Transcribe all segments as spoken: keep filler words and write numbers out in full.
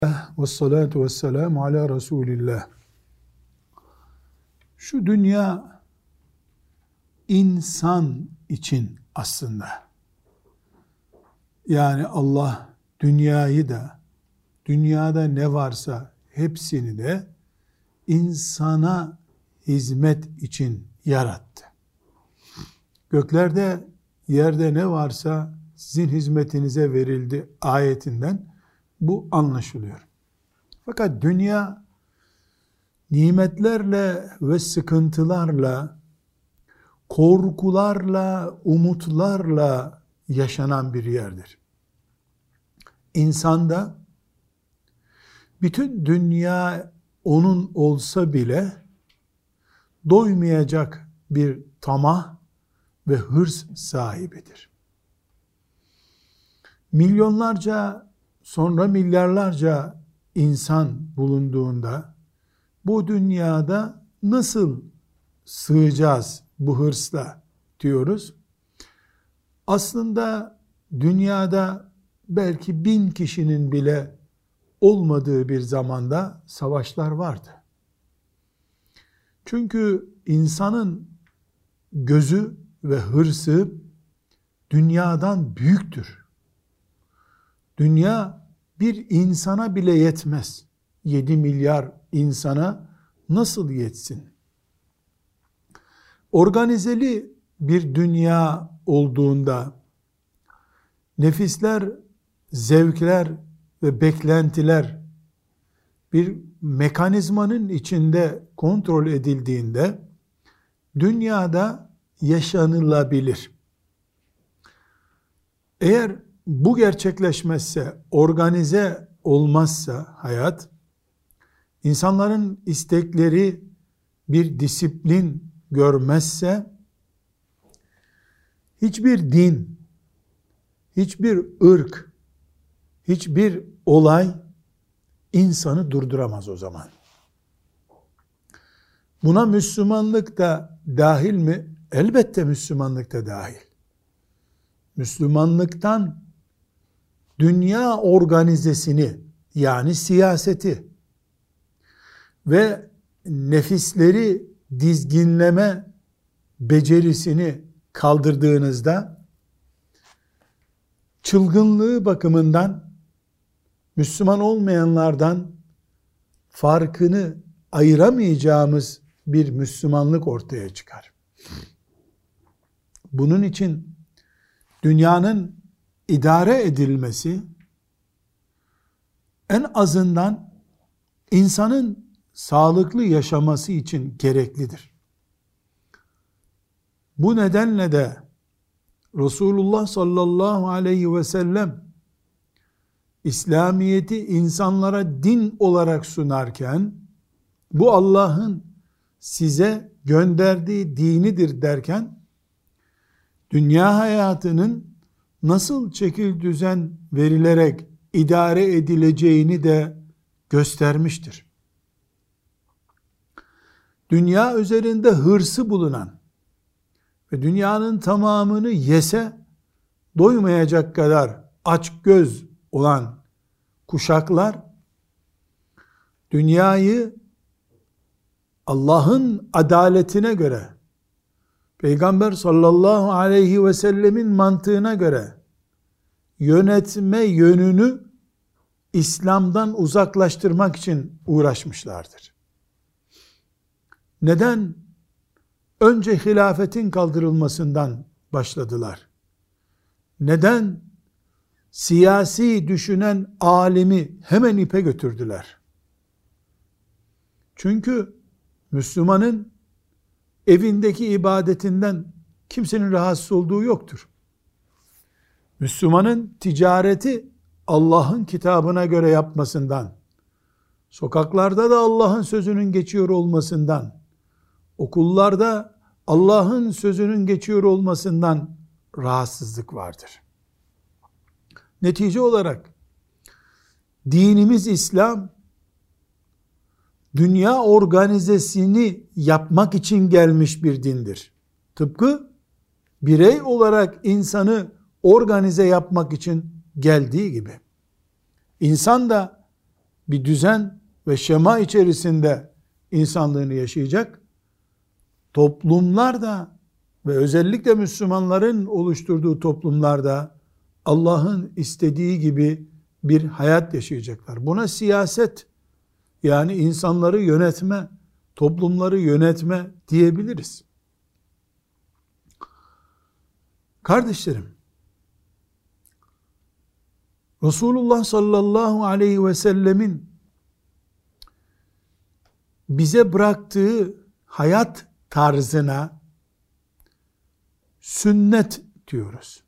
Ve salatu ve selamu ala Resulillah. Şu dünya insan için aslında. Yani Allah dünyayı da, dünyada ne varsa hepsini de insana hizmet için yarattı. Göklerde, yerde ne varsa sizin hizmetinize verildi ayetinden bu anlaşılıyor. Fakat dünya nimetlerle ve sıkıntılarla, korkularla, umutlarla yaşanan bir yerdir. İnsanda bütün dünya onun olsa bile doymayacak bir tamah ve hırs sahibidir. Milyonlarca, sonra milyarlarca insan bulunduğunda bu dünyada nasıl sığacağız bu hırsla diyoruz. Aslında dünyada belki bin kişinin bile olmadığı bir zamanda savaşlar vardı. Çünkü insanın gözü ve hırsı dünyadan büyüktür. Dünya bir insana bile yetmez. yedi milyar insana nasıl yetsin? Organizeli bir dünya olduğunda nefisler, zevkler ve beklentiler bir mekanizmanın içinde kontrol edildiğinde dünyada yaşanılabilir. Eğer bu gerçekleşmezse, organize olmazsa hayat, insanların istekleri bir disiplin görmezse, hiçbir din, hiçbir ırk, hiçbir olay insanı durduramaz o zaman. Buna Müslümanlık da dahil mi? Elbette Müslümanlık da dahil. Müslümanlıktan dünya organizesini, yani siyaseti ve nefisleri dizginleme becerisini kaldırdığınızda çılgınlığı bakımından Müslüman olmayanlardan farkını ayıramayacağımız bir Müslümanlık ortaya çıkar. Bunun için dünyanın idare edilmesi en azından insanın sağlıklı yaşaması için gereklidir. Bu nedenle de Resulullah sallallahu aleyhi ve sellem İslamiyet'i insanlara din olarak sunarken bu Allah'ın size gönderdiği dinidir derken dünya hayatının nasıl çekil düzen verilerek idare edileceğini de göstermiştir. Dünya üzerinde hırsı bulunan ve dünyanın tamamını yese doymayacak kadar açgöz olan kuşaklar dünyayı Allah'ın adaletine göre, Peygamber sallallahu aleyhi ve sellemin mantığına göre yönetme yönünü İslam'dan uzaklaştırmak için uğraşmışlardır. Neden? Önce hilafetin kaldırılmasından başladılar. Neden? Siyasi düşünen alimi hemen ipe götürdüler. Çünkü Müslümanın evindeki ibadetinden kimsenin rahatsız olduğu yoktur. Müslümanın ticareti Allah'ın kitabına göre yapmasından, sokaklarda da Allah'ın sözünün geçiyor olmasından, okullarda Allah'ın sözünün geçiyor olmasından rahatsızlık vardır. Netice olarak dinimiz İslam, dünya organizesini yapmak için gelmiş bir dindir. Tıpkı birey olarak insanı organize yapmak için geldiği gibi. İnsan da bir düzen ve şema içerisinde insanlığını yaşayacak. Toplumlar da ve özellikle Müslümanların oluşturduğu toplumlarda Allah'ın istediği gibi bir hayat yaşayacaklar. Buna siyaset, yani insanları yönetme, toplumları yönetme diyebiliriz. Kardeşlerim, Resulullah sallallahu aleyhi ve sellemin bize bıraktığı hayat tarzına sünnet diyoruz.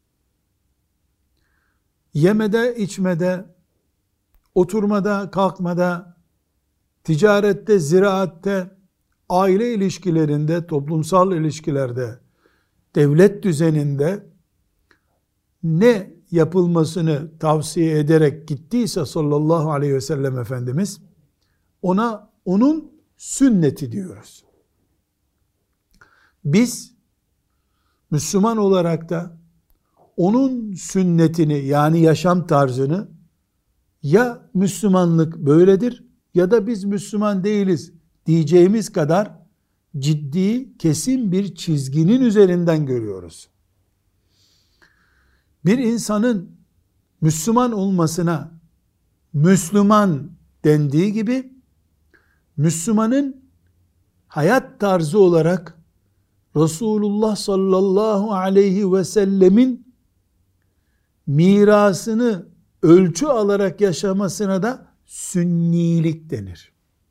Yemede, içmede, oturmada, kalkmada, ticarette, ziraatte, aile ilişkilerinde, toplumsal ilişkilerde, devlet düzeninde ne yapılmasını tavsiye ederek gittiyse sallallahu aleyhi ve sellem Efendimiz, ona onun sünneti diyoruz. Biz Müslüman olarak da onun sünnetini, yani yaşam tarzını, ya Müslümanlık böyledir ya da biz Müslüman değiliz diyeceğimiz kadar ciddi, kesin bir çizginin üzerinden görüyoruz. Bir insanın Müslüman olmasına Müslüman dendiği gibi, Müslümanın hayat tarzı olarak Resulullah sallallahu aleyhi ve sellemin mirasını ölçü alarak yaşamasına da sünnilik denir.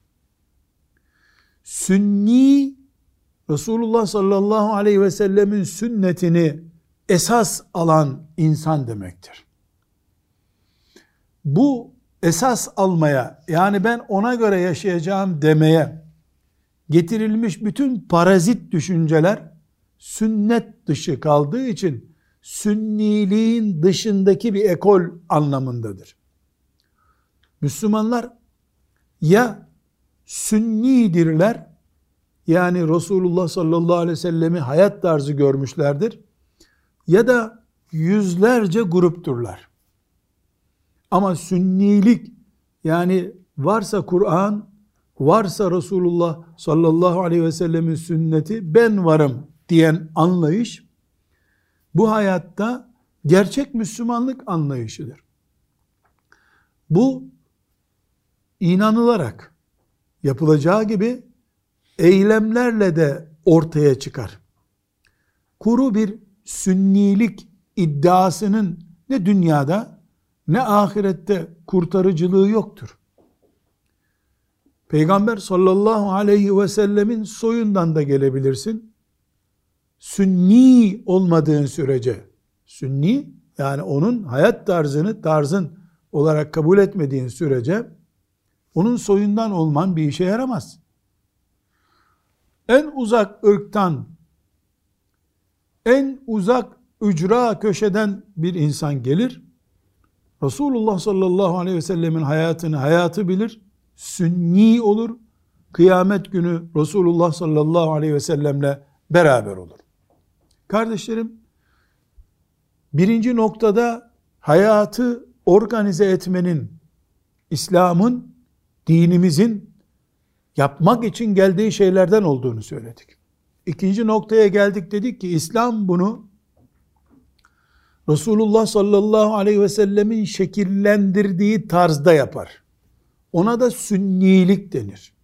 Sünni, Resulullah sallallahu aleyhi ve sellemin sünnetini esas alan insan demektir. Bu esas almaya, yani ben ona göre yaşayacağım demeye getirilmiş bütün parazit düşünceler sünnet dışı kaldığı için sünniliğin dışındaki bir ekol anlamındadır. Müslümanlar ya sünnidirler, yani Resulullah sallallahu aleyhi ve sellemi hayat tarzı görmüşlerdir, ya da yüzlerce grupturlar. Ama sünnilik, yani varsa Kur'an, varsa Resulullah sallallahu aleyhi ve sellemin sünneti, ben varım diyen anlayış, bu hayatta gerçek Müslümanlık anlayışıdır. Bu inanılarak yapılacağı gibi eylemlerle de ortaya çıkar. Kuru bir sünnilik iddiasının ne dünyada ne ahirette kurtarıcılığı yoktur. Peygamber sallallahu aleyhi ve sellemin soyundan da gelebilirsin. Sünni olmadığın sürece, sünni yani onun hayat tarzını tarzın olarak kabul etmediğin sürece onun soyundan olman bir işe yaramaz. En uzak ırktan, en uzak ücra köşeden bir insan gelir, Resulullah sallallahu aleyhi ve sellemin hayatını hayatı bilir, sünni olur, kıyamet günü Resulullah sallallahu aleyhi ve sellemle beraber olur. Kardeşlerim, birinci noktada hayatı organize etmenin, İslam'ın, dinimizin yapmak için geldiği şeylerden olduğunu söyledik. İkinci noktaya geldik, dedik ki İslam bunu Resulullah sallallahu aleyhi ve sellemin şekillendirdiği tarzda yapar. Ona da sünnilik denir.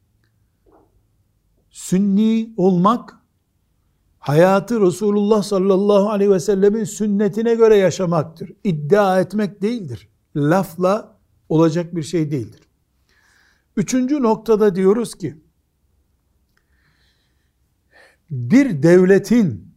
Sünni olmak, hayatı Resulullah sallallahu aleyhi ve sellemin sünnetine göre yaşamaktır. İddia etmek değildir. Lafla olacak bir şey değildir. Üçüncü noktada diyoruz ki, bir devletin,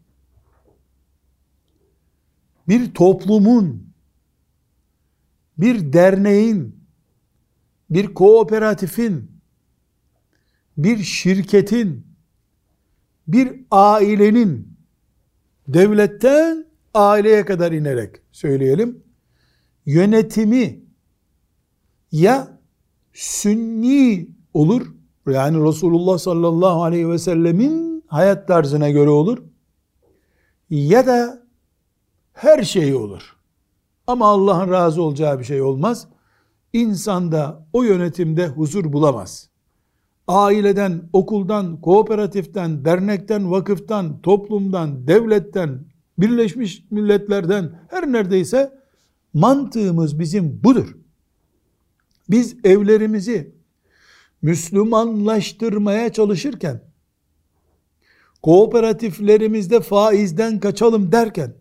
bir toplumun, bir derneğin, bir kooperatifin, bir şirketin, bir ailenin, devletten aileye kadar inerek söyleyelim, yönetimi ya sünni olur, yani Resulullah sallallahu aleyhi ve sellemin hayat tarzına göre olur, ya da her şey olur. Ama Allah'ın razı olacağı bir şey olmaz. insanda, o yönetimde huzur bulamaz. Aileden, okuldan, kooperatiften, dernekten, vakıftan, toplumdan, devletten, Birleşmiş Milletler'den, her neredeyse mantığımız bizim budur. Biz evlerimizi Müslümanlaştırmaya çalışırken, kooperatiflerimizde faizden kaçalım derken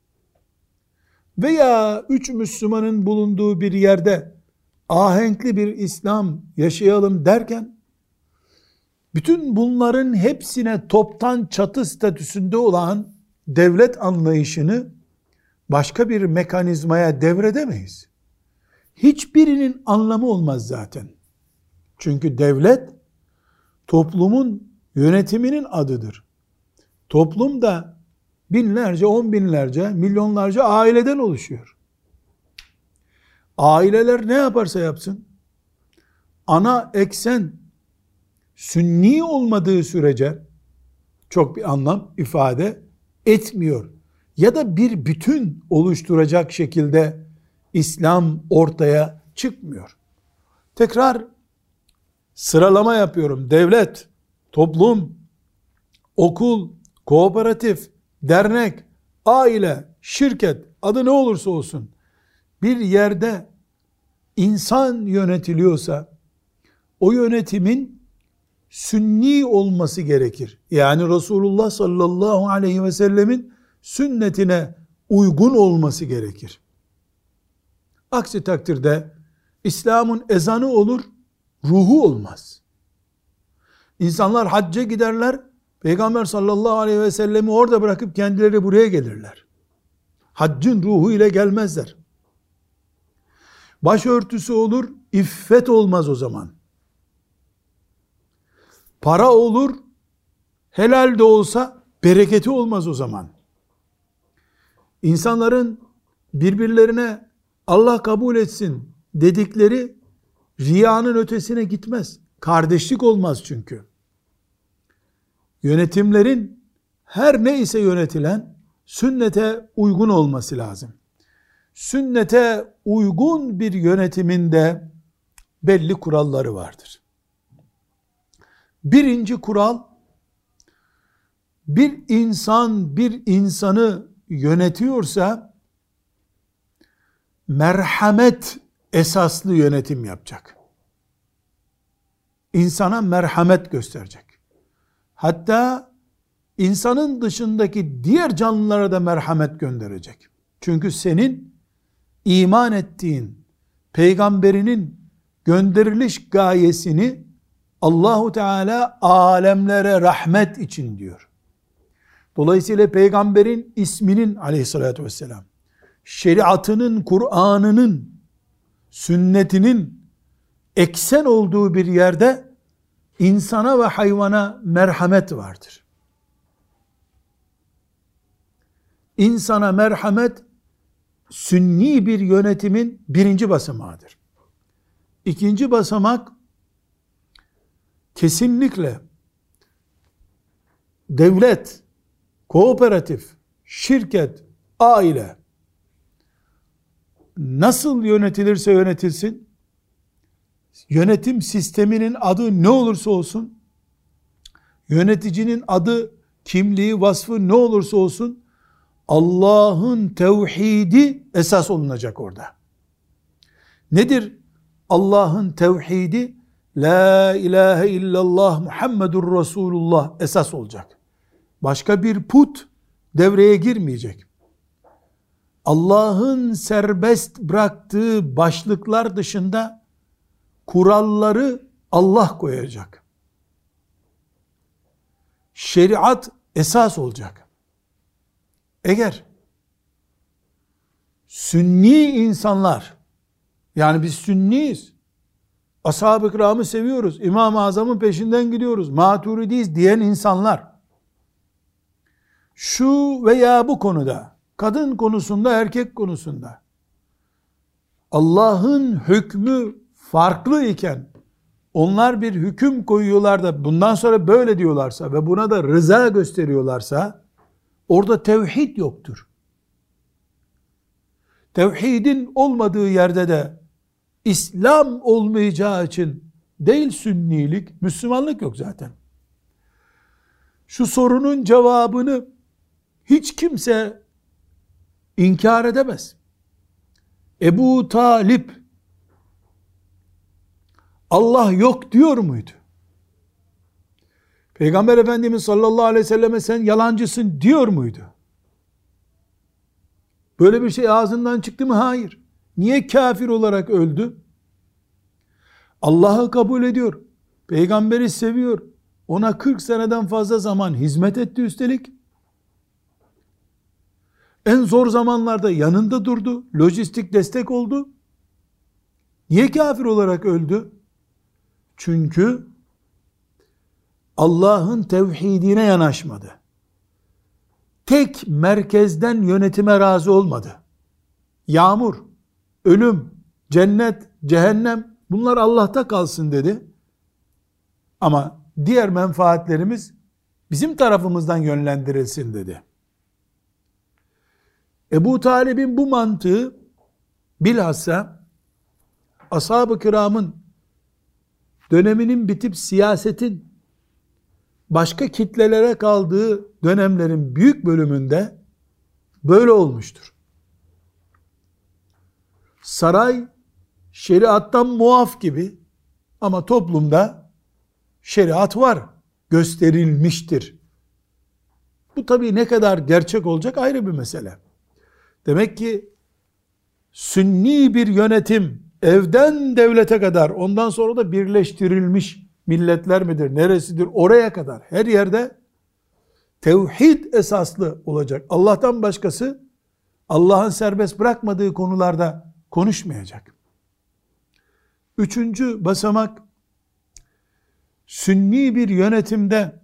veya üç Müslümanın bulunduğu bir yerde ahenkli bir İslam yaşayalım derken, bütün bunların hepsine toptan çatı statüsünde olan devlet anlayışını başka bir mekanizmaya devredemeyiz. Hiçbirinin anlamı olmaz zaten. Çünkü devlet toplumun yönetiminin adıdır. Toplum da binlerce, on binlerce, milyonlarca aileden oluşuyor. Aileler ne yaparsa yapsın, ana eksen sünni olmadığı sürece çok bir anlam ifade etmiyor. Ya da bir bütün oluşturacak şekilde İslam ortaya çıkmıyor. Tekrar sıralama yapıyorum. Devlet, toplum, okul, kooperatif, dernek, aile, şirket, adı ne olursa olsun, bir yerde insan yönetiliyorsa o yönetimin sünni olması gerekir. Yani Resulullah sallallahu aleyhi ve sellemin sünnetine uygun olması gerekir. Aksi takdirde İslam'ın ezanı olur, ruhu olmaz. İnsanlar hacca giderler, Peygamber sallallahu aleyhi ve sellemi orada bırakıp kendileri buraya gelirler. Haccın ruhu ile gelmezler. Başörtüsü olur, iffet olmaz o zaman. Para olur, helal de olsa bereketi olmaz o zaman. İnsanların birbirlerine Allah kabul etsin dedikleri riyanın ötesine gitmez. Kardeşlik olmaz çünkü. Yönetimlerin her neyse yönetilen sünnete uygun olması lazım. Sünnete uygun bir yönetiminde belli kuralları vardır. Birinci kural, bir insan bir insanı yönetiyorsa merhamet esaslı yönetim yapacak. İnsana merhamet gösterecek. Hatta insanın dışındaki diğer canlılara da merhamet gönderecek. Çünkü senin iman ettiğin peygamberinin gönderiliş gayesini Allahu Teala alemlere rahmet için diyor. Dolayısıyla peygamberin isminin aleyhissalatü vesselam, şeriatının, Kur'an'ının, sünnetinin eksen olduğu bir yerde insana ve hayvana merhamet vardır. İnsana merhamet sünni bir yönetimin birinci basamağıdır. İkinci basamak, kesinlikle devlet, kooperatif, şirket, aile nasıl yönetilirse yönetilsin, yönetim sisteminin adı ne olursa olsun, yöneticinin adı, kimliği, vasfı ne olursa olsun, Allah'ın tevhidi esas olunacak orada. Nedir Allah'ın tevhidi? La ilahe illallah Muhammedur Resulullah esas olacak. Başka bir put devreye girmeyecek. Allah'ın serbest bıraktığı başlıklar dışında kuralları Allah koyacak. Şeriat esas olacak. Eğer sünni insanlar, yani biz sünniyiz, ashab-ı kiramı seviyoruz, İmam-ı Azam'ın peşinden gidiyoruz, maturidiyiz diyen insanlar, şu veya bu konuda, kadın konusunda, erkek konusunda, Allah'ın hükmü farklı iken, onlar bir hüküm koyuyorlar da, bundan sonra böyle diyorlarsa ve buna da rıza gösteriyorlarsa, orada tevhid yoktur. Tevhidin olmadığı yerde de, İslam olmayacağı için değil sünnilik, Müslümanlık yok zaten. Şu sorunun cevabını hiç kimse inkar edemez. Ebu Talip Allah yok diyor muydu? Peygamber Efendimiz sallallahu aleyhi ve selleme sen yalancısın diyor muydu? Böyle bir şey ağzından çıktı mı? Hayır. Niye kafir olarak öldü? Allah'ı kabul ediyor. Peygamberi seviyor. Ona kırk seneden fazla zaman hizmet etti üstelik. En zor zamanlarda yanında durdu. Lojistik destek oldu. Niye kafir olarak öldü? Çünkü Allah'ın tevhidine yanaşmadı. Tek merkezden yönetime razı olmadı. Yağmur, ölüm, cennet, cehennem bunlar Allah'ta kalsın dedi. Ama diğer menfaatlerimiz bizim tarafımızdan yönlendirilsin dedi. Ebu Talib'in bu mantığı bilhassa ashab-ı kiramın döneminin bitip siyasetin başka kitlelere kaldığı dönemlerin büyük bölümünde böyle olmuştur. Saray şeriattan muaf gibi ama toplumda şeriat var, gösterilmiştir. Bu tabii ne kadar gerçek olacak ayrı bir mesele. Demek ki sünni bir yönetim evden devlete kadar, ondan sonra da birleştirilmiş milletler midir, neresidir, oraya kadar her yerde tevhid esaslı olacak. Allah'tan başkası Allah'ın serbest bırakmadığı konularda konuşmayacak. Üçüncü basamak, sünni bir yönetimde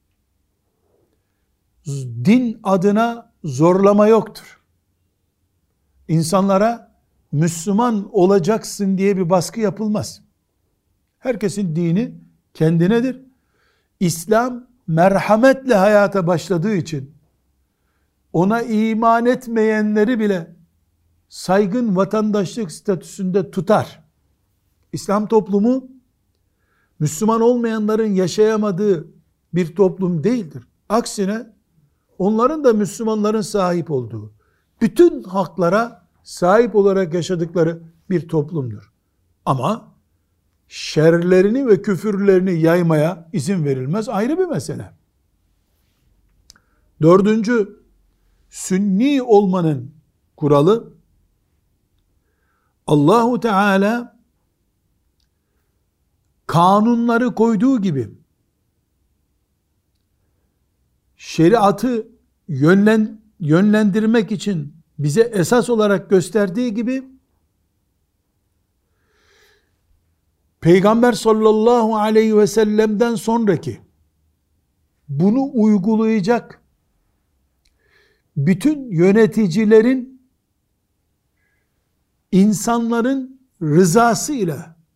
din adına zorlama yoktur. İnsanlara Müslüman olacaksın diye bir baskı yapılmaz. Herkesin dini kendinedir. İslam merhametle hayata başladığı için ona iman etmeyenleri bile saygın vatandaşlık statüsünde tutar. İslam toplumu Müslüman olmayanların yaşayamadığı bir toplum değildir. Aksine onların da Müslümanların sahip olduğu, bütün haklara sahip olarak yaşadıkları bir toplumdur. Ama şerlerini ve küfürlerini yaymaya izin verilmez, ayrı bir mesele. Dördüncü, sünni olmanın kuralı, Allahu Teala kanunları koyduğu gibi şeriatı yönlen, yönlendirmek için bize esas olarak gösterdiği gibi Peygamber sallallahu aleyhi ve sellem'den sonraki bunu uygulayacak bütün yöneticilerin insanların rızası ile,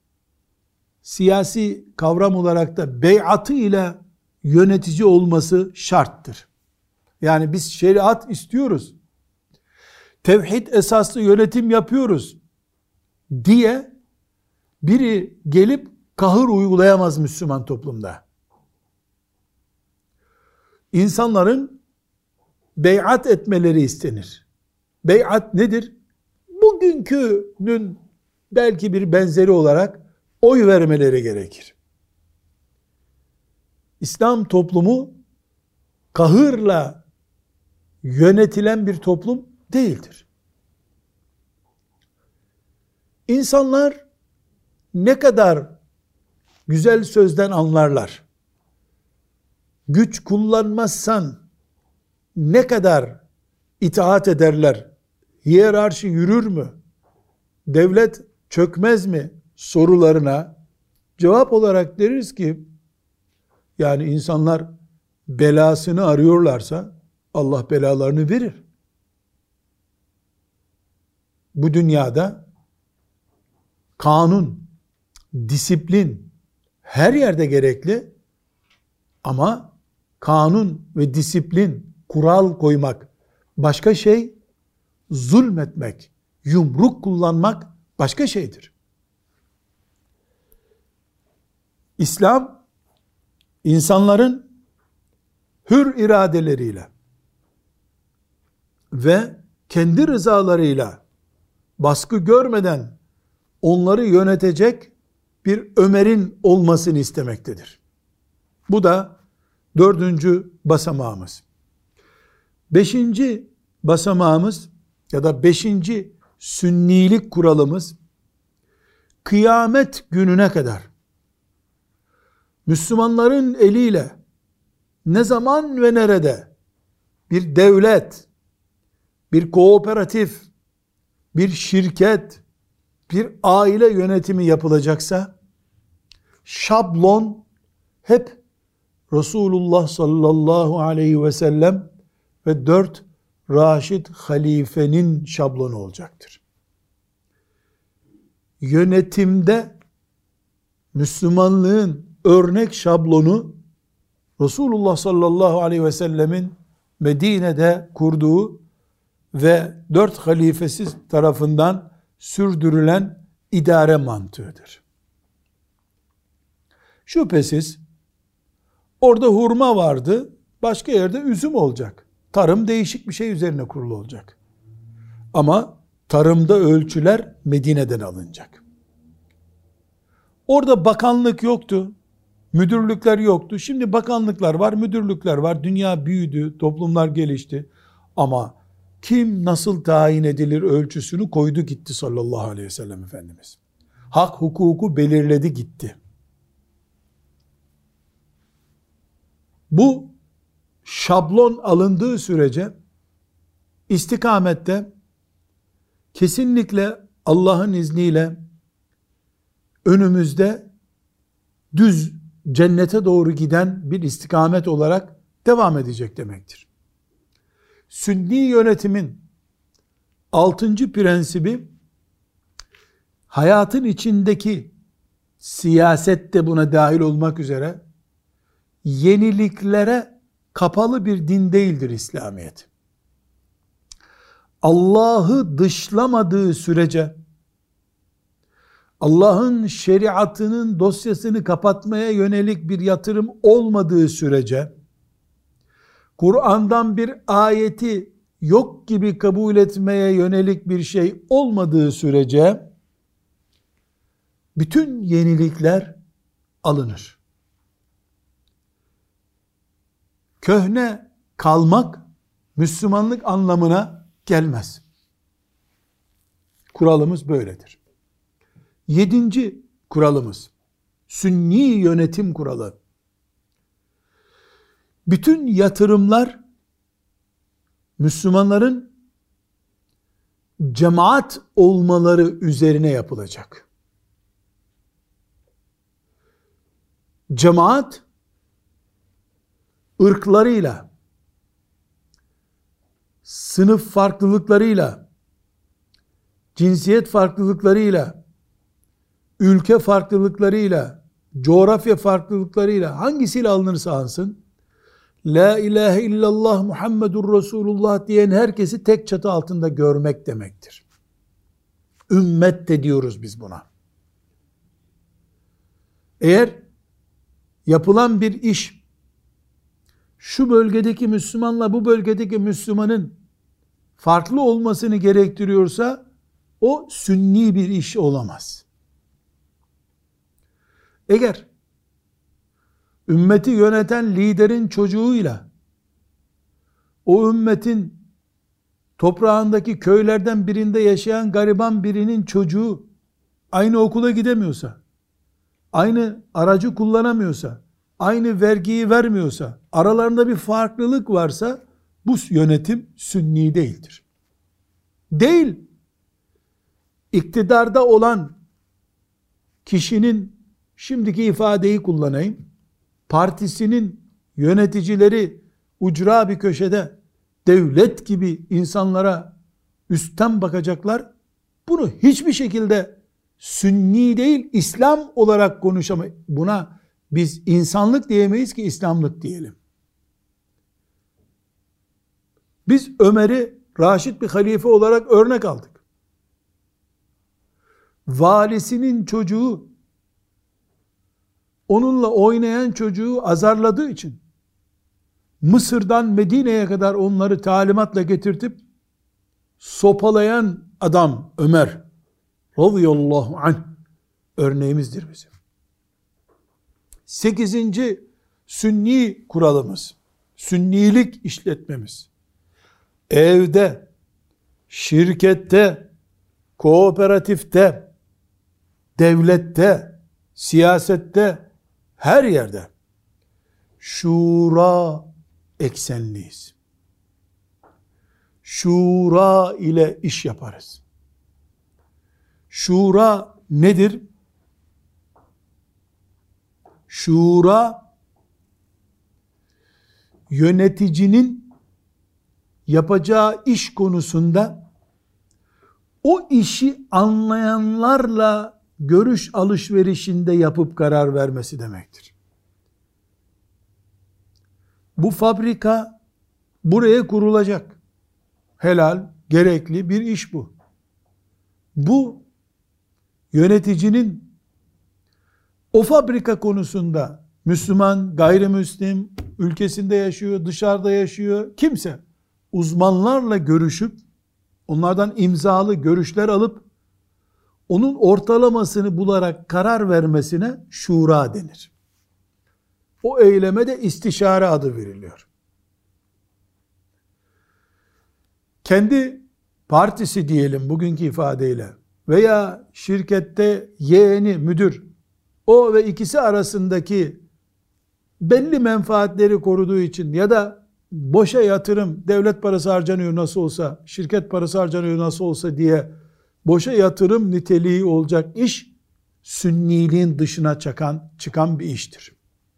siyasi kavram olarak da beyatı ile yönetici olması şarttır. Yani biz şeriat istiyoruz, tevhid esaslı yönetim yapıyoruz diye biri gelip kahır uygulayamaz Müslüman toplumda. İnsanların beyat etmeleri istenir. Beyat nedir? Bugünkünün belki bir benzeri olarak oy vermeleri gerekir. İslam toplumu kahırla yönetilen bir toplum değildir. İnsanlar ne kadar güzel sözden anlarlar, güç kullanmazsan ne kadar itaat ederler, hiyerarşi yürür mü, devlet çökmez mi sorularına cevap olarak deriz ki, yani insanlar belasını arıyorlarsa Allah belalarını verir. Bu dünyada kanun, disiplin her yerde gerekli ama kanun ve disiplin, kural koymak başka şey, zulmetmek, yumruk kullanmak başka şeydir. İslam, insanların hür iradeleriyle ve kendi rızalarıyla baskı görmeden onları yönetecek bir Ömer'in olmasını istemektedir. Bu da dördüncü basamağımız. Beşinci basamağımız ya da beşinci sünnilik kuralımız, kıyamet gününe kadar Müslümanların eliyle ne zaman ve nerede bir devlet, bir kooperatif, bir şirket, bir aile yönetimi yapılacaksa, şablon hep Resulullah sallallahu aleyhi ve sellem ve dört Raşid halifenin şablonu olacaktır. Yönetimde Müslümanlığın örnek şablonu Resulullah sallallahu aleyhi ve sellemin Medine'de kurduğu ve dört halifesi tarafından sürdürülen idare mantığıdır. Şüphesiz orada hurma vardı, başka yerde üzüm olacak. Tarım değişik bir şey üzerine kurulu olacak. Ama tarımda ölçüler Medine'den alınacak. Orada bakanlık yoktu, müdürlükler yoktu. Şimdi bakanlıklar var, müdürlükler var. Dünya büyüdü, toplumlar gelişti. Ama kim nasıl tayin edilir ölçüsünü koydu gitti sallallahu aleyhi ve sellem Efendimiz. Hak hukuku belirledi gitti. Bu şablon alındığı sürece istikamette kesinlikle Allah'ın izniyle önümüzde düz cennete doğru giden bir istikamet olarak devam edecek demektir. Sünni yönetimin altıncı prensibi, hayatın içindeki siyaset de buna dahil olmak üzere yeniliklere kapalı bir din değildir İslamiyet. Allah'ı dışlamadığı sürece, Allah'ın şeriatının dosyasını kapatmaya yönelik bir yatırım olmadığı sürece, Kur'an'dan bir ayeti yok gibi kabul etmeye yönelik bir şey olmadığı sürece, bütün yenilikler alınır. Köhne kalmak, Müslümanlık anlamına gelmez. Kuralımız böyledir. Yedinci kuralımız, sünni yönetim kuralı. Bütün yatırımlar, Müslümanların cemaat olmaları üzerine yapılacak. Cemaat, ırklarıyla, sınıf farklılıklarıyla, cinsiyet farklılıklarıyla, ülke farklılıklarıyla, coğrafya farklılıklarıyla, hangisiyle alınırsa alsın, La ilahe illallah Muhammedur Resulullah diyen herkesi tek çatı altında görmek demektir. Ümmet de diyoruz biz buna. Eğer yapılan bir iş, şu bölgedeki Müslümanla bu bölgedeki Müslümanın farklı olmasını gerektiriyorsa, o sünni bir iş olamaz. Eğer ümmeti yöneten liderin çocuğuyla o ümmetin toprağındaki köylerden birinde yaşayan gariban birinin çocuğu aynı okula gidemiyorsa, aynı aracı kullanamıyorsa, aynı vergiyi vermiyorsa, aralarında bir farklılık varsa, bu yönetim sünni değildir. Değil, iktidarda olan kişinin, şimdiki ifadeyi kullanayım, partisinin yöneticileri ucra bir köşede devlet gibi insanlara üstten bakacaklar. Bunu hiçbir şekilde sünni değil, İslam olarak konuşamayız. Buna biz insanlık diyemeyiz ki İslamlık diyelim. Biz Ömer'i Raşid bir halife olarak örnek aldık. Valisinin çocuğu onunla oynayan çocuğu azarladığı için Mısır'dan Medine'ye kadar onları talimatla getirtip sopalayan adam Ömer radıyallahu anh örneğimizdir bizim. Sekizinci sünni kuralımız, sünnilik işletmemiz. Evde, şirkette, kooperatifte, devlette, siyasette, her yerde şura eksenliyiz. Şura ile iş yaparız. Şura nedir? Şura, yöneticinin yapacağı iş konusunda o işi anlayanlarla görüş alışverişinde yapıp karar vermesi demektir. Bu fabrika buraya kurulacak. Helal, gerekli bir iş bu. Bu yöneticinin o fabrika konusunda Müslüman, gayrimüslim, ülkesinde yaşıyor, dışarıda yaşıyor, kimse uzmanlarla görüşüp onlardan imzalı görüşler alıp onun ortalamasını bularak karar vermesine şura denir. O eyleme de istişare adı veriliyor. Kendi partisi diyelim bugünkü ifadeyle veya şirkette yeğeni müdür, o ve ikisi arasındaki belli menfaatleri koruduğu için ya da boşa yatırım, devlet parası harcanıyor nasıl olsa, şirket parası harcanıyor nasıl olsa diye boşa yatırım niteliği olacak iş, sünniliğin dışına çıkan, çıkan bir iştir.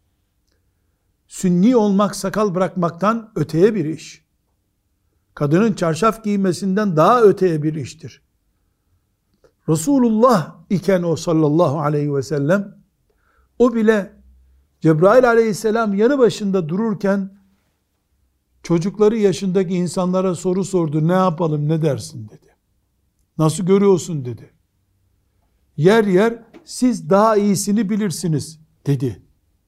Sünni olmak sakal bırakmaktan öteye bir iş. Kadının çarşaf giymesinden daha öteye bir iştir. Resulullah iken o sallallahu aleyhi ve sellem, o bile Cebrail aleyhisselam yanı başında dururken çocukları yaşındaki insanlara soru sordu. Ne yapalım, ne dersin dedi. Nasıl görüyorsun dedi. Yer yer siz daha iyisini bilirsiniz dedi.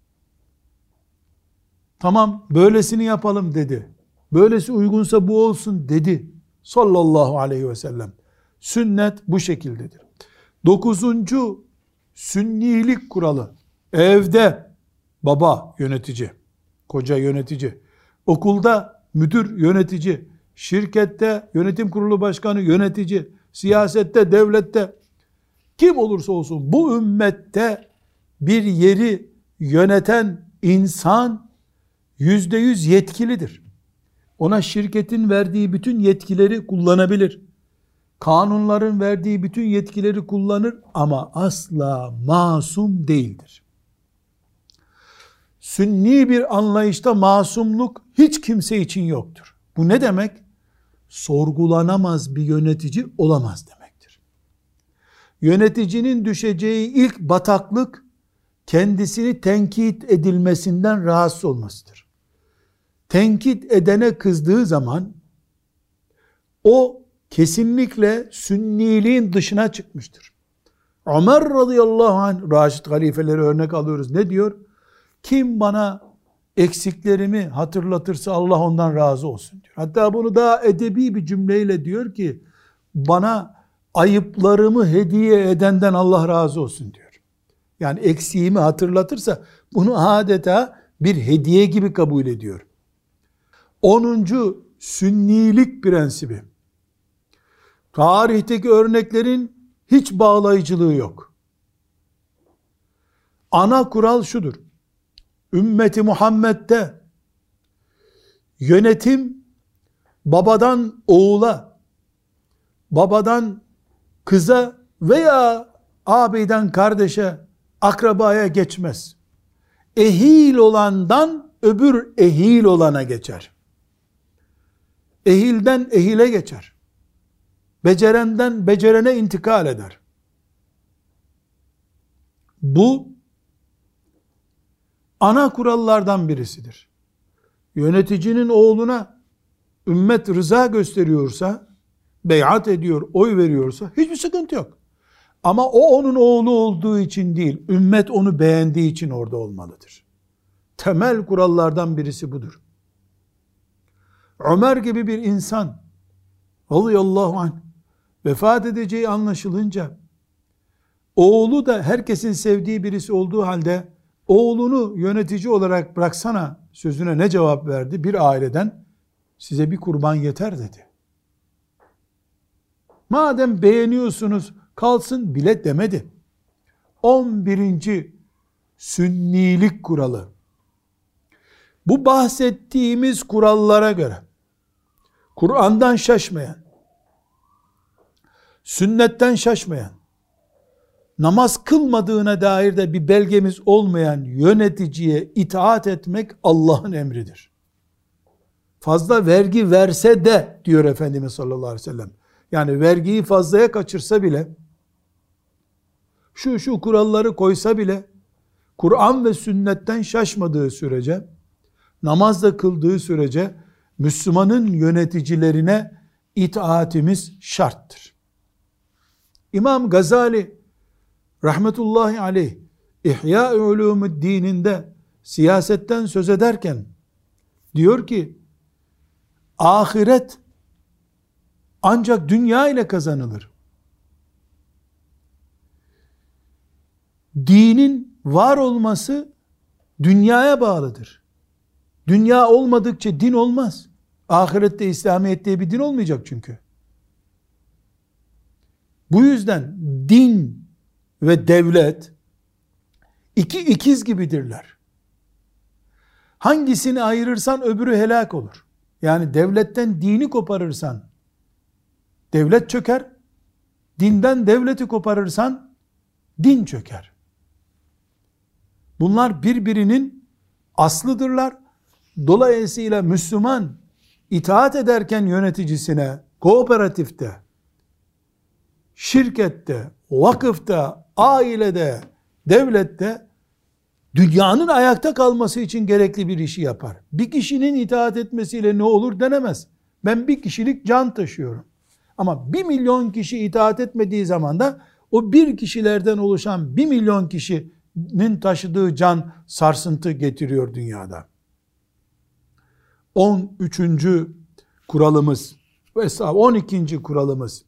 Tamam, böylesini yapalım dedi. Böylesi uygunsa bu olsun dedi. Sallallahu aleyhi ve sellem. Sünnet bu şekildedir. Dokuzuncu sünnilik kuralı. Evde baba yönetici, koca yönetici, okulda müdür yönetici, şirkette yönetim kurulu başkanı yönetici, siyasette, devlette kim olursa olsun bu ümmette bir yeri yöneten insan yüzde yüz yetkilidir. Ona şirketin verdiği bütün yetkileri kullanabilir. Kanunların verdiği bütün yetkileri kullanır ama asla masum değildir. Sünni bir anlayışta masumluk hiç kimse için yoktur. Bu ne demek? Sorgulanamaz bir yönetici olamaz demektir. Yöneticinin düşeceği ilk bataklık kendisini tenkit edilmesinden rahatsız olmasıdır. Tenkit edene kızdığı zaman o kesinlikle sünniliğin dışına çıkmıştır. Ömer radıyallahu anh, Raşid halifeleri örnek alıyoruz. Ne diyor? Kim bana eksiklerimi hatırlatırsa Allah ondan razı olsun diyor. Hatta bunu daha edebi bir cümleyle diyor ki, bana ayıplarımı hediye edenden Allah razı olsun diyor. Yani eksiğimi hatırlatırsa bunu adeta bir hediye gibi kabul ediyor. Onuncu sünnilik prensibi. Tarihteki örneklerin hiç bağlayıcılığı yok. Ana kural şudur. Ümmeti Muhammed'de yönetim babadan oğula, babadan kıza veya ağabeyden kardeşe, akrabaya geçmez. Ehil olandan öbür ehil olana geçer. Ehilden ehile geçer. Becerenden becerene intikal eder. Bu ana kurallardan birisidir. Yöneticinin oğluna ümmet rıza gösteriyorsa, beyat ediyor, oy veriyorsa hiçbir sıkıntı yok. Ama o onun oğlu olduğu için değil, ümmet onu beğendiği için orada olmalıdır. Temel kurallardan birisi budur. Ömer gibi bir insan radıyallahu anh vefat edeceği anlaşılınca, oğlu da herkesin sevdiği birisi olduğu halde oğlunu yönetici olarak bıraksana sözüne ne cevap verdi? Bir aileden size bir kurban yeter dedi. Madem beğeniyorsunuz kalsın bile demedi. on birinci sünnilik kuralı. Bu bahsettiğimiz kurallara göre Kur'an'dan şaşmayan, sünnetten şaşmayan, namaz kılmadığına dair de bir belgemiz olmayan yöneticiye itaat etmek Allah'ın emridir. Fazla vergi verse de diyor Efendimiz sallallahu aleyhi ve sellem. Yani vergiyi fazlaya kaçırsa bile, şu şu kuralları koysa bile, Kur'an ve sünnetten şaşmadığı sürece, namazda kıldığı sürece, Müslümanın yöneticilerine itaatimiz şarttır. İmam Gazali rahmetullahi aleyh İhya-i Ulumu'd-Din'inde siyasetten söz ederken diyor ki ahiret ancak dünya ile kazanılır. Dinin var olması dünyaya bağlıdır. Dünya olmadıkça din olmaz. Ahirette İslamiyet diye bir din olmayacak çünkü. Bu yüzden din ve devlet iki ikiz gibidirler. Hangisini ayırırsan öbürü helak olur. Yani devletten dini koparırsan devlet çöker, dinden devleti koparırsan din çöker. Bunlar birbirinin aslıdırlar. Dolayısıyla Müslüman itaat ederken yöneticisine, kooperatifte, şirkette, vakıfta, ailede, devlette dünyanın ayakta kalması için gerekli bir işi yapar. Bir kişinin itaat etmesiyle ne olur denemez. Ben bir kişilik can taşıyorum. Ama bir milyon kişi itaat etmediği zaman da o bir kişilerden oluşan bir milyon kişinin taşıdığı can sarsıntı getiriyor dünyada. on üçüncü kuralımız ve on ikinci kuralımız,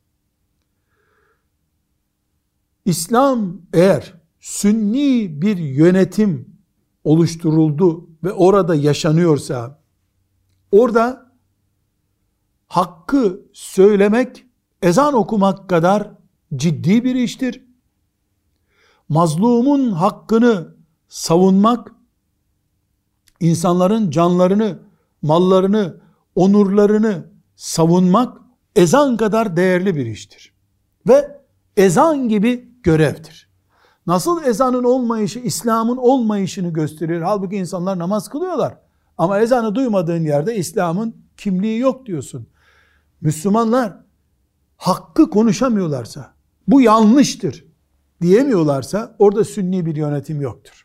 İslam eğer sünni bir yönetim oluşturuldu ve orada yaşanıyorsa, orada hakkı söylemek, ezan okumak kadar ciddi bir iştir. Mazlumun hakkını savunmak, insanların canlarını, mallarını, onurlarını savunmak ezan kadar değerli bir iştir. Ve ezan gibi görevdir. Nasıl ezanın olmayışı İslam'ın olmayışını gösterir. Halbuki insanlar namaz kılıyorlar. Ama ezanı duymadığın yerde İslam'ın kimliği yok diyorsun. Müslümanlar hakkı konuşamıyorlarsa, bu yanlıştır diyemiyorlarsa orada sünni bir yönetim yoktur.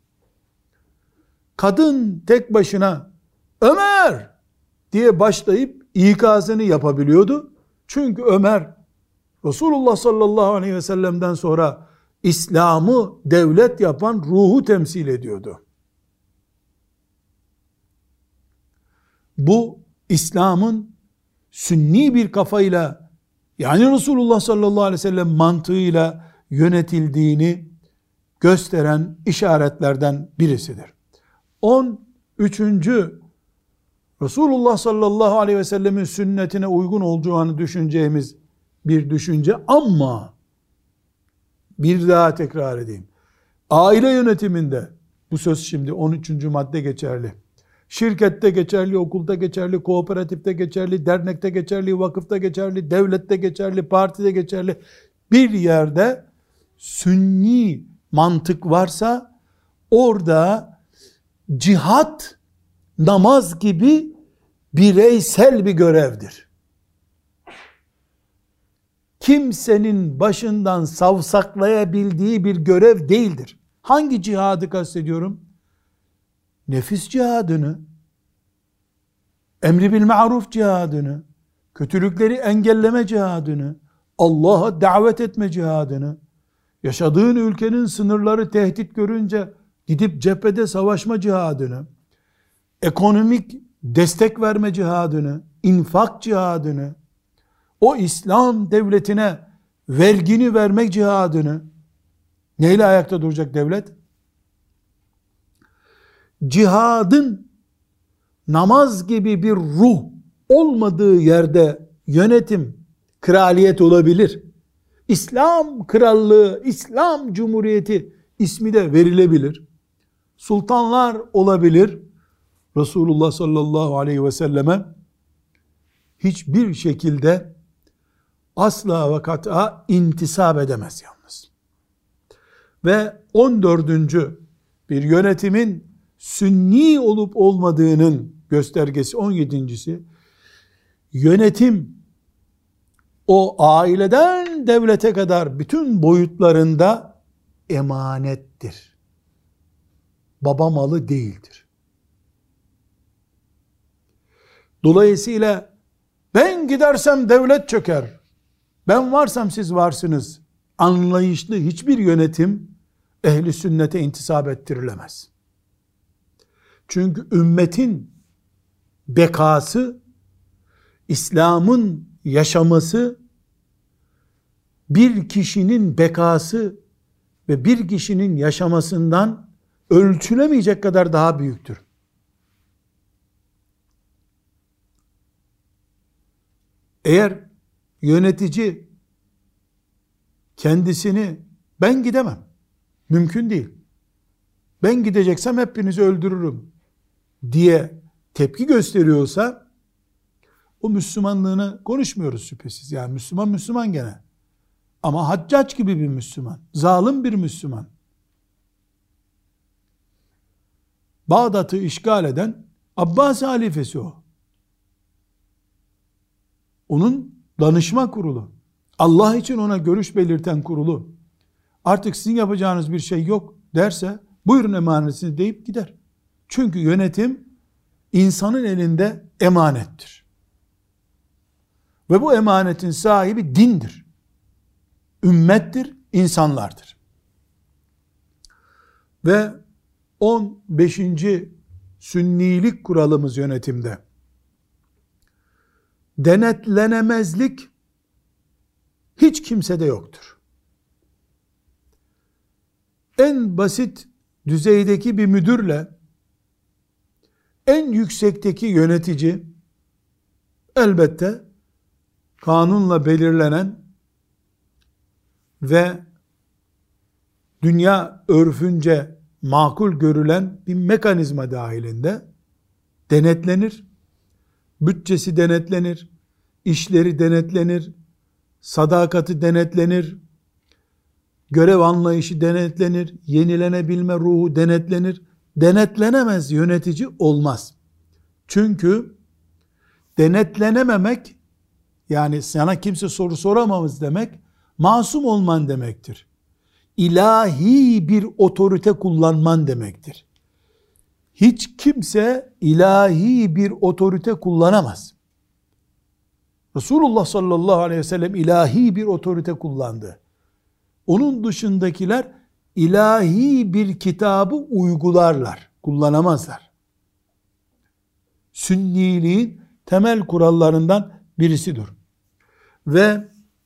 Kadın tek başına Ömer diye başlayıp ikazını yapabiliyordu. Çünkü Ömer Resulullah sallallahu aleyhi ve sellem'den sonra İslam'ı devlet yapan ruhu temsil ediyordu. Bu İslam'ın sünni bir kafayla, yani Resulullah sallallahu aleyhi ve sellem mantığıyla yönetildiğini gösteren işaretlerden birisidir. on üçüncü Resulullah sallallahu aleyhi ve sellemin sünnetine uygun olduğunu düşüneceğimiz bir düşünce, ama bir daha tekrar edeyim. Aile yönetiminde bu söz şimdi on üçüncü madde geçerli. Şirkette geçerli, okulda geçerli, kooperatifte geçerli, dernekte geçerli, vakıfta geçerli, devlette geçerli, partide geçerli. Bir yerde sünni mantık varsa orada cihat namaz gibi bireysel bir görevdir. Kimsenin başından savsaklayabildiği bir görev değildir. Hangi cihadı kastediyorum? Nefis cihadını, emri bil ma'ruf cihadını, kötülükleri engelleme cihadını, Allah'a davet etme cihadını, yaşadığın ülkenin sınırları tehdit görünce gidip cephede savaşma cihadını, ekonomik destek verme cihadını, infak cihadını, o İslam devletine vergini vermek cihadını, neyle ayakta duracak devlet? Cihadın namaz gibi bir ruh olmadığı yerde yönetim, kraliyet olabilir. İslam krallığı, İslam cumhuriyeti ismi de verilebilir. Sultanlar olabilir. Resulullah sallallahu aleyhi ve selleme hiçbir şekilde asla ve kat'a intisap edemez yalnız. Ve on dördüncü bir yönetimin sünni olup olmadığının göstergesi on yedincisi yönetim o aileden devlete kadar bütün boyutlarında emanettir. Baba malı değildir. Dolayısıyla ben gidersem devlet çöker, ben varsam siz varsınız anlayışlı hiçbir yönetim ehli sünnete intisap ettirilemez. Çünkü ümmetin bekası, İslam'ın yaşaması, bir kişinin bekası ve bir kişinin yaşamasından ölçülemeyecek kadar daha büyüktür. Eğer yönetici kendisini ben gidemem, mümkün değil, ben gideceksem hepinizi öldürürüm diye tepki gösteriyorsa o Müslümanlığını konuşmuyoruz şüphesiz. Yani Müslüman Müslüman gene. Ama Haccac gibi bir Müslüman, zalim bir Müslüman. Bağdat'ı işgal eden Abbasi halifesi o. Onun danışma kurulu, Allah için ona görüş belirten kurulu, artık sizin yapacağınız bir şey yok derse, buyurun emanetinizi deyip gider. Çünkü yönetim insanın elinde emanettir. Ve bu emanetin sahibi dindir. Ümmettir, insanlardır. Ve on beşinci sünnilik kuralımız yönetimde. Denetlenemezlik hiç kimsede yoktur. En basit düzeydeki bir müdürle en yüksekteki yönetici elbette kanunla belirlenen ve dünya örfünce makul görülen bir mekanizma dahilinde denetlenir. Bütçesi denetlenir, işleri denetlenir, sadakati denetlenir, görev anlayışı denetlenir, yenilenebilme ruhu denetlenir. Denetlenemez yönetici olmaz. Çünkü denetlenememek, yani sana kimse soru soramamız demek, masum olman demektir. İlahi bir otorite kullanman demektir. Hiç kimse ilahi bir otorite kullanamaz. Resulullah sallallahu aleyhi ve sellem ilahi bir otorite kullandı. Onun dışındakiler ilahi bir kitabı uygularlar, kullanamazlar. Sünniliğin temel kurallarından birisidir. Ve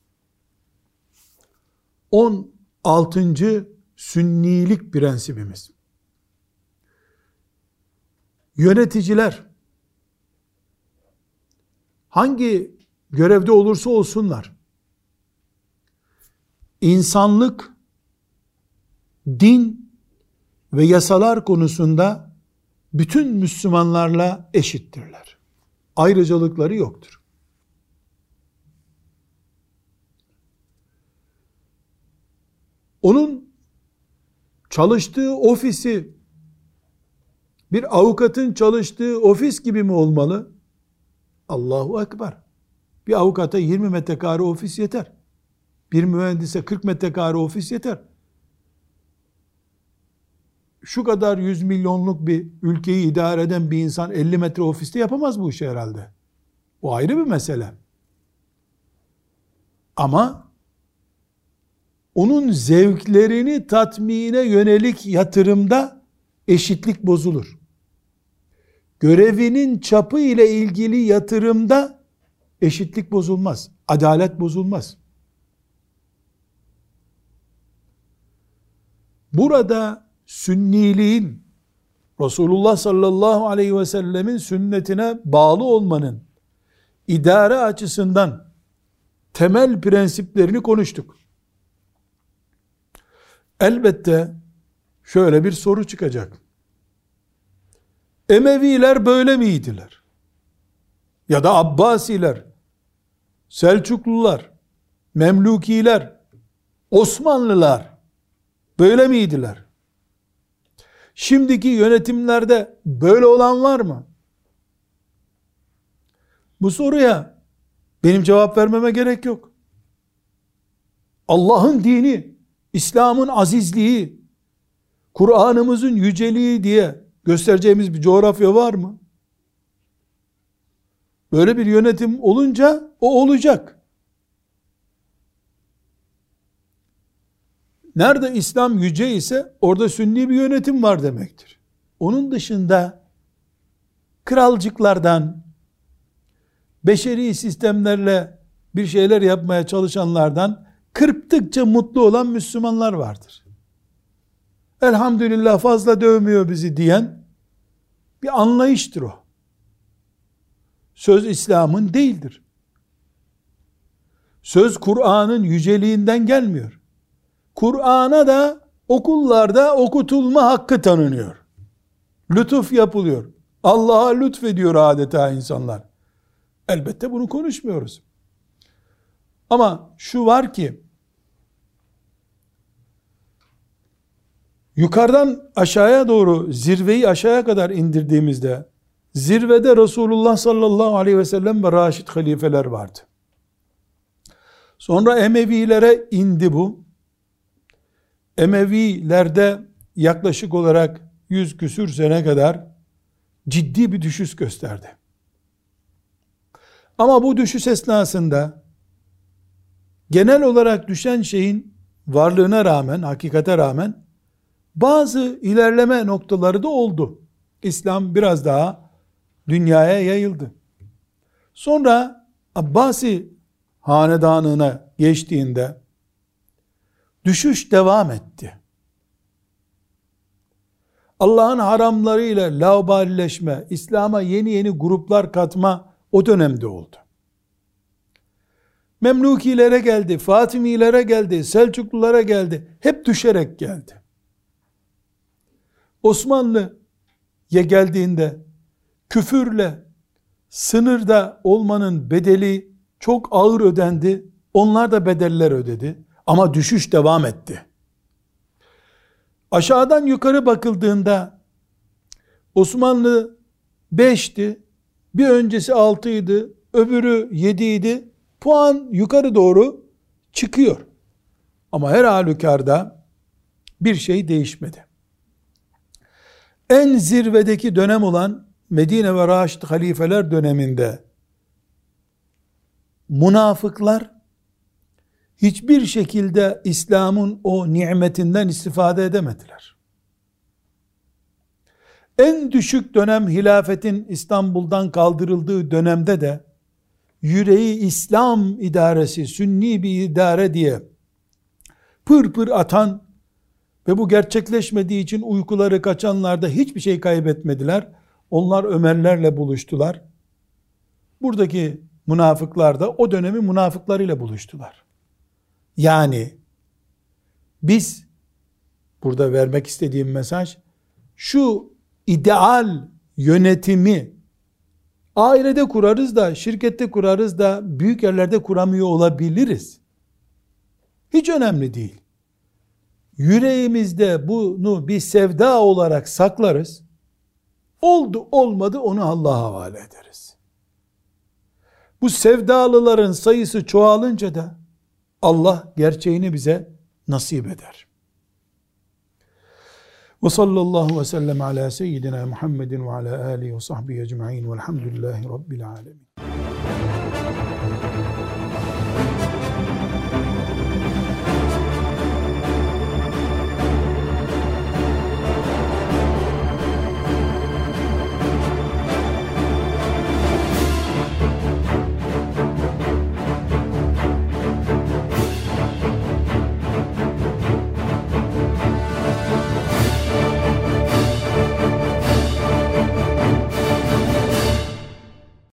on altıncı sünnilik prensibimiz. Yöneticiler hangi görevde olursa olsunlar, insanlık, din ve yasalar konusunda bütün Müslümanlarla eşittirler. Ayrıcalıkları yoktur. Onun çalıştığı ofisi bir avukatın çalıştığı ofis gibi mi olmalı? Allahu Ekber. Bir avukata yirmi metrekare ofis yeter. Bir mühendise kırk metrekare ofis yeter. Şu kadar yüz milyonluk bir ülkeyi idare eden bir insan elli metre ofiste yapamaz bu işi herhalde. O ayrı bir mesele. Ama onun zevklerini tatmine yönelik yatırımda eşitlik bozulur. Görevinin çapı ile ilgili yatırımda eşitlik bozulmaz, adalet bozulmaz. Burada sünniliğin, Resulullah sallallahu aleyhi ve sellemin sünnetine bağlı olmanın idare açısından temel prensiplerini konuştuk. Elbette şöyle bir soru çıkacak. Emeviler böyle miydiler? Ya da Abbasiler, Selçuklular, Memlukiler, Osmanlılar böyle miydiler? Şimdiki yönetimlerde böyle olan var mı? Bu soruya benim cevap vermeme gerek yok. Allah'ın dini, İslam'ın azizliği, Kur'an'ımızın yüceliği diye göstereceğimiz bir coğrafya var mı? Böyle bir yönetim olunca o olacak. Nerede İslam yüce ise orada sünni bir yönetim var demektir. Onun dışında kralcıklardan, beşeri sistemlerle bir şeyler yapmaya çalışanlardan kırptıkça mutlu olan Müslümanlar vardır. Elhamdülillah fazla dövmüyor bizi diyen bir anlayıştır o. Söz İslam'ın değildir. Söz Kur'an'ın yüceliğinden gelmiyor. Kur'an'a da okullarda okutulma hakkı tanınıyor. Lütuf yapılıyor. Allah'a lütfediyor adeta insanlar. Elbette bunu konuşmuyoruz. Ama şu var ki, yukarıdan aşağıya doğru zirveyi aşağıya kadar indirdiğimizde zirvede Resulullah sallallahu aleyhi ve sellem ve Raşid halifeler vardı. Sonra Emevilere indi bu. Emevilerde yaklaşık olarak yüz küsür sene kadar ciddi bir düşüş gösterdi. Ama bu düşüş esnasında genel olarak düşen şeyin varlığına rağmen, hakikate rağmen bazı ilerleme noktaları da oldu. İslam biraz daha dünyaya yayıldı. Sonra Abbasi hanedanına geçtiğinde düşüş devam etti. Allah'ın haramlarıyla laubalileşme, İslam'a yeni yeni gruplar katma o dönemde oldu. Memlukilere geldi, Fatimilere geldi, Selçuklulara geldi. Hep düşerek geldi. Osmanlı'ya geldiğinde küfürle sınırda olmanın bedeli çok ağır ödendi. Onlar da bedeller ödedi. Ama düşüş devam etti. Aşağıdan yukarı bakıldığında Osmanlı beşti, bir öncesi altıydı, öbürü yediydi. Puan yukarı doğru çıkıyor. Ama her halükarda bir şey değişmedi. En zirvedeki dönem olan Medine ve Raşid halifeler döneminde münafıklar hiçbir şekilde İslam'ın o nimetinden istifade edemediler. En düşük dönem hilafetin İstanbul'dan kaldırıldığı dönemde de yüreği İslam idaresi, sünni bir idare diye pır pır atan ve bu gerçekleşmediği için uykuları kaçanlar da hiçbir şey kaybetmediler. Onlar Ömerlerle buluştular. Buradaki münafıklar da o dönemin münafıklarıyla buluştular. Yani biz burada vermek istediğim mesaj şu: ideal yönetimi ailede kurarız da, şirkette kurarız da, büyük yerlerde kuramıyor olabiliriz. Hiç önemli değil. Yüreğimizde bunu bir sevda olarak saklarız. Oldu olmadı onu Allah'a havale ederiz. Bu sevdalıların sayısı çoğalınca da Allah gerçeğini bize nasip eder. Ve sallallahu ve sellem ala seyyidina Muhammedin ve ala alihi ve sahbihi ecma'in velhamdülillahi rabbil alemin.